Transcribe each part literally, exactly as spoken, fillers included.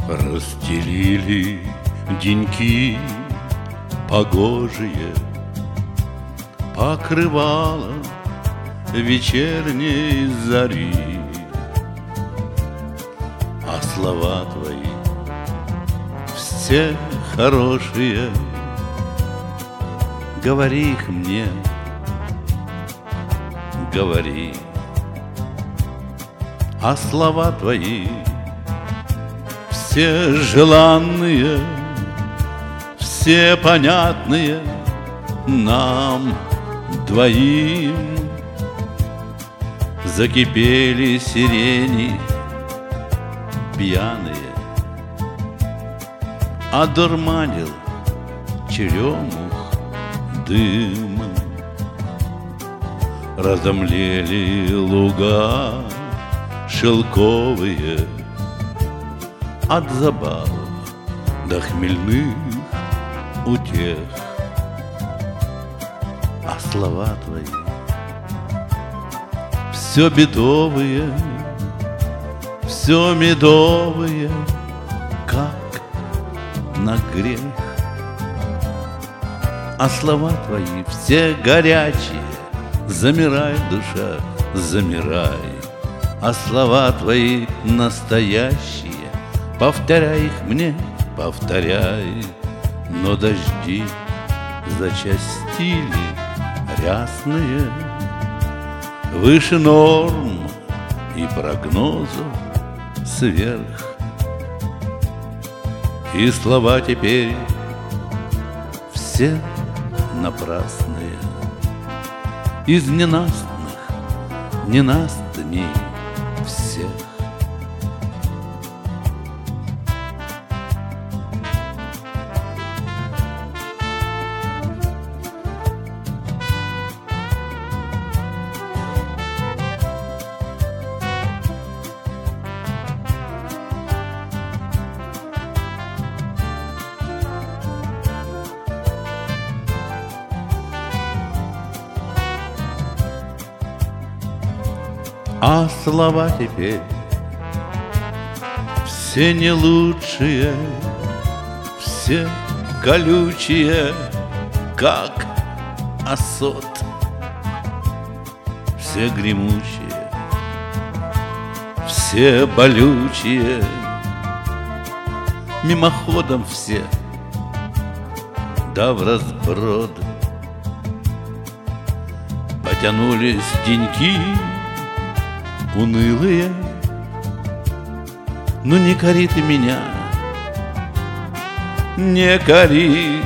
Расстелили деньки погожие, покрывало вечерней зари, а слова твои все хорошие, говори их мне, говори. А слова твои все желанные, все понятные нам двоим. Закипели сирени пьяные, одурманил черемух дымом. Разомлели луга шелковые от забав до хмельных утех. А слова твои все бедовые, все медовые, как на грех. А слова твои все горячие, замирай, душа, замирай. А слова твои настоящие, повторяй их мне, повторяй. Но дожди зачастили рясные, выше норм и прогнозов сверх. И слова теперь все напрасные, из ненастных ненастней всех. А слова теперь все не лучшие, все колючие, как осот, все гремучие, все болючие, мимоходом все, да вразброд. Потянулись деньки унылые, но не кори ты меня, не кори.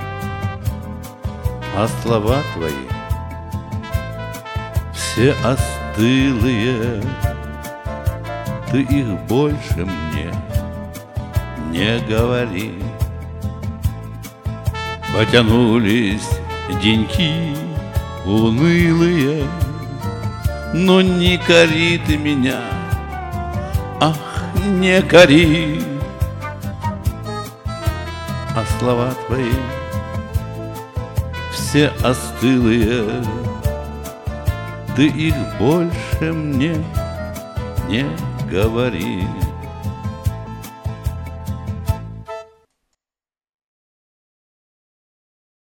А слова твои все остылые, ты их больше мне не говори. Потянулись деньки унылые, но не кори ты меня, ах, не кори. А слова твои все остылые, ты их больше мне не говори.